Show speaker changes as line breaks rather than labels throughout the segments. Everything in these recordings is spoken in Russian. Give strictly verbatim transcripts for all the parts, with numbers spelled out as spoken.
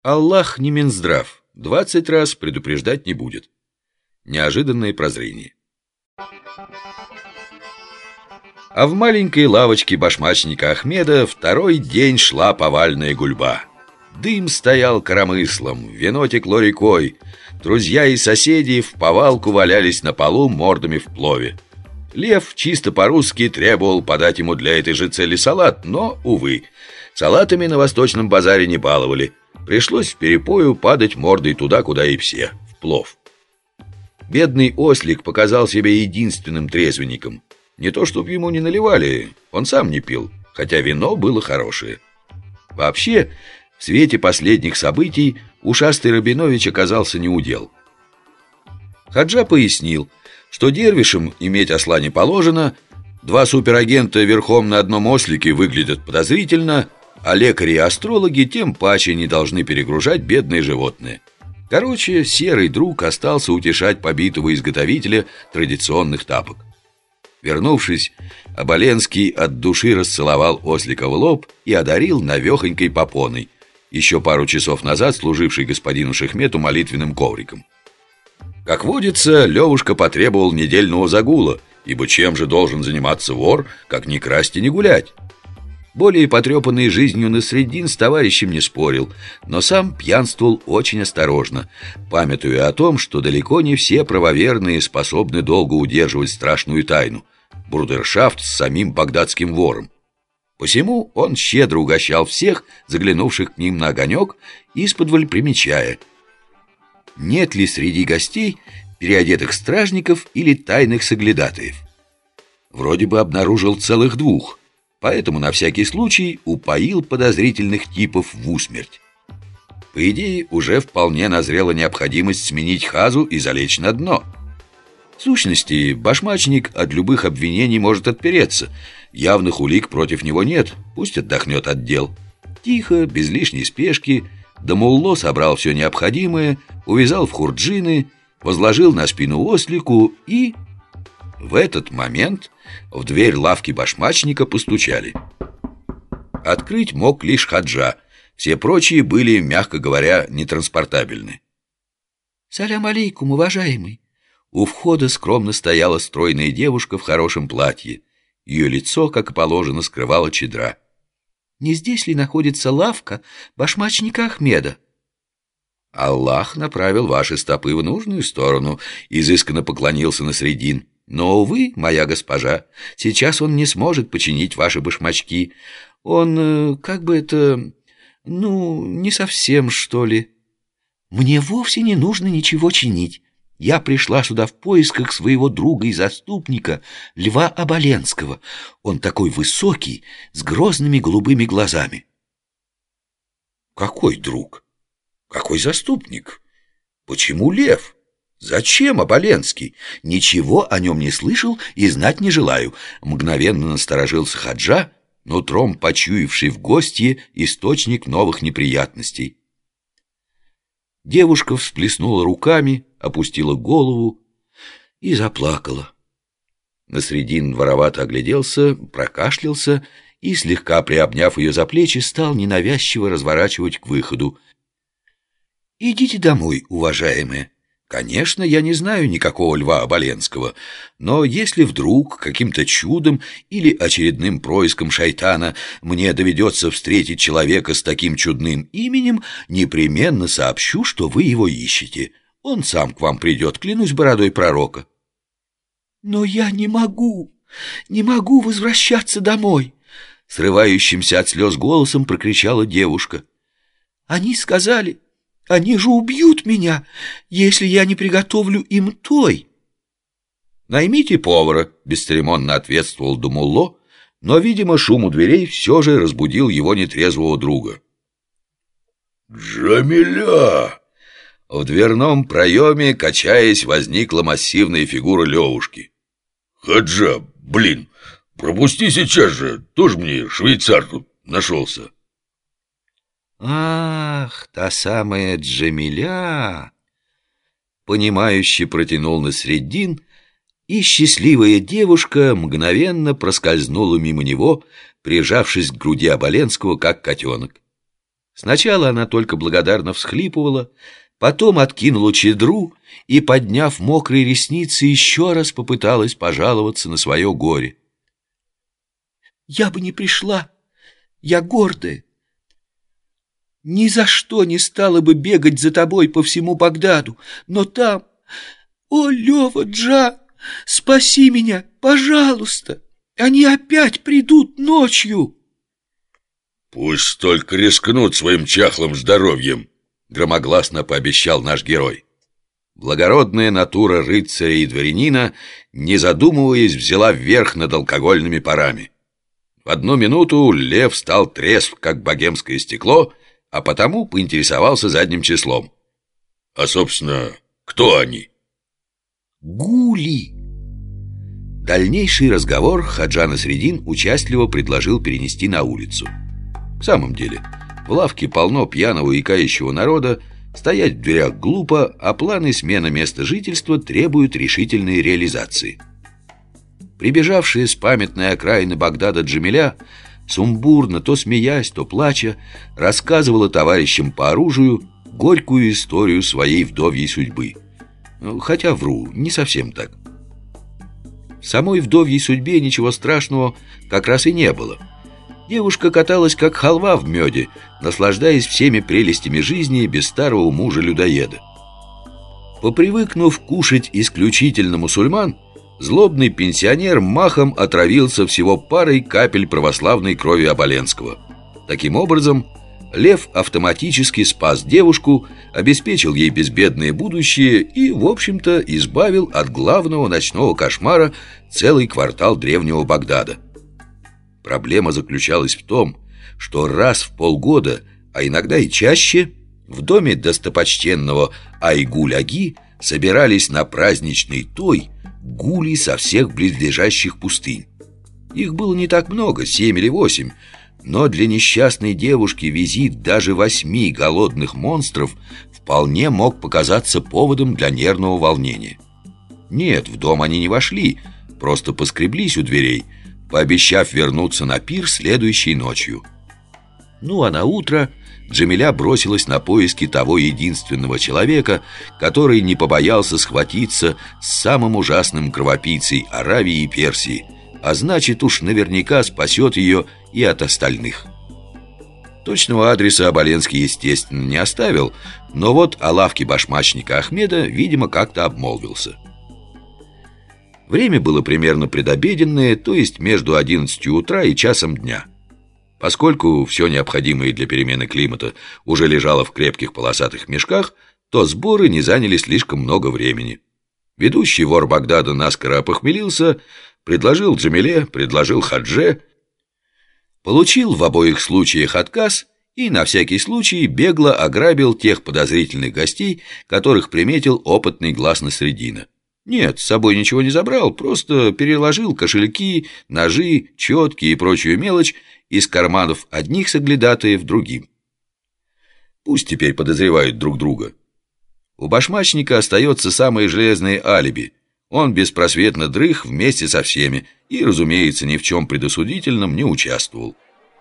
Аллах не Минздрав, двадцать раз предупреждать не будет. Неожиданное прозрение. А в маленькой лавочке башмачника Ахмеда второй день шла повальная гульба. Дым стоял коромыслом, вино текло рекой. Друзья и соседи вповалку валялись на полу мордами в плове. Лев чисто по-русски требовал подать ему для этой же цели салат, но, увы, салатами на восточном базаре не баловали. Пришлось в перепою падать мордой туда, куда и все, в плов. Бедный ослик показал себя единственным трезвенником. Не то чтоб ему не наливали, он сам не пил, хотя вино было хорошее. Вообще, в свете последних событий ушастый Рабинович оказался неудел. Хаджа пояснил, что дервишам иметь осла не положено, два суперагента верхом на одном ослике выглядят подозрительно, а лекари и астрологи тем паче не должны перегружать бедные животные. Короче, серый друг остался утешать побитого изготовителя традиционных тапок. Вернувшись, Оболенский от души расцеловал ослика в лоб и одарил навехонькой попоной, еще пару часов назад служивший господину Шехмету молитвенным ковриком. Как водится, Левушка потребовал недельного загула, ибо чем же должен заниматься вор, как не красть и не гулять? Более потрепанный жизнью Насреддин с товарищем не спорил, но сам пьянствовал очень осторожно, памятуя о том, что далеко не все правоверные способны долго удерживать страшную тайну – брудершафт с самим багдадским вором. Посему он щедро угощал всех, заглянувших к ним на огонек, исподволь примечая, нет ли среди гостей переодетых стражников или тайных соглядатаев. Вроде бы обнаружил целых двух, поэтому на всякий случай упоил подозрительных типов в усмерть. По идее, уже вполне назрела необходимость сменить хазу и залечь на дно. В сущности, башмачник от любых обвинений может отпереться. Явных улик против него нет, пусть отдохнет от дел. Тихо, без лишней спешки, Дамулло собрал все необходимое, увязал в хурджины, возложил на спину ослику и... В этот момент в дверь лавки башмачника постучали. Открыть мог лишь Хаджа, все прочие были, мягко говоря, нетранспортабельны.
«Салям алейкум, уважаемый!»
У входа скромно стояла стройная девушка в хорошем платье. Ее лицо, как и положено, скрывала чедра.
«Не здесь ли находится лавка башмачника Ахмеда?»
«Аллах направил ваши стопы в нужную сторону», — изысканно поклонился Насреддин. «Но, увы, моя госпожа, сейчас он не сможет починить ваши башмачки. Он, как бы это, ну, не совсем, что ли».
«Мне вовсе не нужно ничего чинить. Я пришла сюда в поисках своего друга и заступника, Льва Оболенского. Он такой высокий, с грозными голубыми глазами».
«Какой друг? Какой заступник? Почему Лев? Зачем Оболенский? Ничего о нем не слышал и знать не желаю». Мгновенно насторожился Хаджа, нутром почуявший в гостье источник новых неприятностей. Девушка всплеснула руками, опустила голову и заплакала. Насреддин воровато огляделся, прокашлялся и, слегка приобняв ее за плечи, стал ненавязчиво разворачивать к выходу. «Идите домой, уважаемые. Конечно, я не знаю никакого Льва Оболенского, но если вдруг каким-то чудом или очередным происком шайтана мне доведется встретить человека с таким чудным именем, непременно сообщу, что вы его ищете. Он сам к вам придет, клянусь бородой пророка».
«Но я не могу, не могу возвращаться домой», —
срывающимся от слез голосом прокричала девушка.
«Они сказали... Они же убьют меня, если я не приготовлю им той».
«Наймите повара», — бесцеремонно ответствовал Дамулло, но, видимо, шум у дверей все же разбудил его нетрезвого друга. «Джамиля!» В дверном проеме, качаясь, возникла массивная фигура Левушки. «Хаджа, блин, пропусти сейчас же, тоже мне швейцар тут нашелся».
«Ах, та самая Джамиля!»
Понимающе протянул Насреддин, и счастливая девушка мгновенно проскользнула мимо него, прижавшись к груди Оболенского, как котенок.
Сначала она только благодарно всхлипывала, потом откинула чедру и, подняв мокрые ресницы, еще раз попыталась пожаловаться на свое горе. «Я бы не пришла, я гордая. Ни за что не стала бы бегать за тобой по всему Багдаду, но там... О, Лева, Джа, спаси меня, пожалуйста! Они опять придут ночью!»
«Пусть только рискнут своим чахлым здоровьем», — громогласно пообещал наш герой. Благородная натура рыцаря и дворянина, не задумываясь, взяла вверх над алкогольными парами. В одну минуту Лев стал трезв, как богемское стекло, а потому поинтересовался задним числом. «А, собственно, кто они?»
«Гули!» Дальнейший разговор Хаджа Насреддин участливо предложил перенести на улицу. В самом деле, в лавке полно пьяного и кающего народа, стоять в дверях глупо, а планы смены места жительства требуют решительной реализации. Прибежавшая с памятной окраины Багдада Джамиля, сумбурно, то смеясь, то плача, рассказывала товарищам по оружию горькую историю своей вдовьей судьбы. Хотя вру, не совсем так. В самой вдовьей судьбе ничего страшного как раз и не было. Девушка каталась как халва в меде, наслаждаясь всеми прелестями жизни без старого мужа-людоеда. Попривыкнув кушать исключительно мусульман, злобный пенсионер махом отравился всего парой капель православной крови Оболенского. Таким образом, Лев автоматически спас девушку, обеспечил ей безбедное будущее и, в общем-то, избавил от главного ночного кошмара целый квартал древнего Багдада. Проблема заключалась в том, что раз в полгода, а иногда и чаще, в доме достопочтенного Айгуль-Аги собирались на праздничный той гули со всех близлежащих пустынь. Их было не так много, семь или восемь, но для несчастной девушки визит даже восьми голодных монстров вполне мог показаться поводом для нервного волнения. Нет, в дом они не вошли, просто поскреблись у дверей, пообещав вернуться на пир следующей ночью. Ну а на утро Джамиля бросилась на поиски того единственного человека, который не побоялся схватиться с самым ужасным кровопийцей Аравии и Персии, а значит уж наверняка спасет ее и от остальных. Точного адреса Оболенский, естественно, не оставил, но вот о лавке башмачника Ахмеда, видимо, как-то обмолвился. Время было примерно предобеденное, то есть между одиннадцатью утра и часом дня. Поскольку все необходимое для перемены климата уже лежало в крепких полосатых мешках, то сборы не заняли слишком много времени. Ведущий вор Багдада наскоро опохмелился, предложил Джамиле, предложил Хадже, получил в обоих случаях отказ и на всякий случай бегло ограбил тех подозрительных гостей, которых приметил опытный глаз Насреддина. Нет, с собой ничего не забрал, просто переложил кошельки, ножи, четки и прочую мелочь из карманов одних соглядатаев другим. Пусть теперь подозревают друг друга. У башмачника остается самое железное алиби. Он беспросветно дрых вместе со всеми и, разумеется, ни в чем предосудительном не участвовал.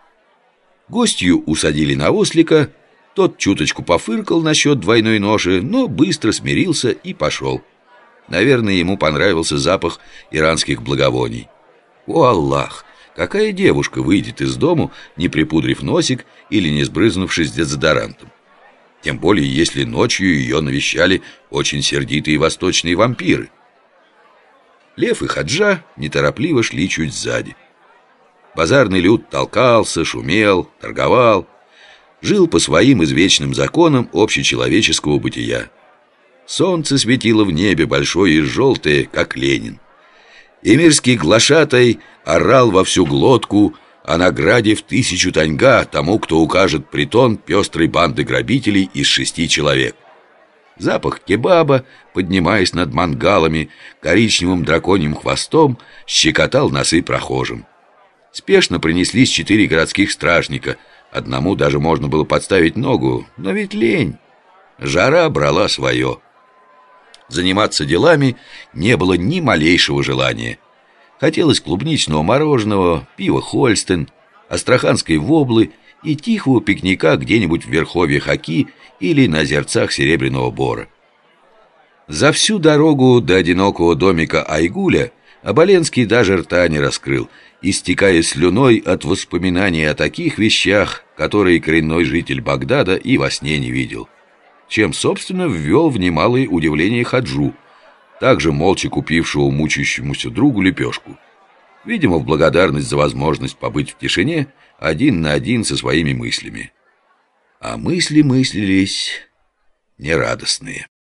Гостью усадили на ослика, тот чуточку пофыркал насчет двойной ноши, но быстро смирился и пошел. Наверное, ему понравился запах иранских благовоний. О, Аллах! Какая девушка выйдет из дому, не припудрив носик или не сбрызнувшись дезодорантом? Тем более, если ночью ее навещали очень сердитые восточные вампиры. Лев и Хаджа неторопливо шли чуть сзади. Базарный люд толкался, шумел, торговал, жил по своим извечным законам общечеловеческого бытия. Солнце светило в небе большое и желтое, как Ленин. Эмирский глашатай орал во всю глотку о награде в тысячу таньга тому, кто укажет притон пестрой банды грабителей из шести человек. Запах кебаба, поднимаясь над мангалами, коричневым драконьим хвостом, щекотал носы прохожим. Спешно принеслись четыре городских стражника. Одному даже можно было подставить ногу, но ведь лень. Жара брала свое. Заниматься делами не было ни малейшего желания. Хотелось клубничного мороженого, пива Хольстен, астраханской воблы
и тихого пикника где-нибудь в верховьях Оки или на озерцах Серебряного Бора. За всю дорогу до одинокого домика Айгуля Оболенский даже рта не раскрыл, истекая слюной от воспоминаний о таких вещах, которые коренной житель Багдада и во сне не видел, чем, собственно, ввел в немалое удивление Хаджу, также молча купившего мучающемуся другу лепешку, видимо, в благодарность за возможность побыть в тишине один на один со своими мыслями. А мысли мыслились нерадостные.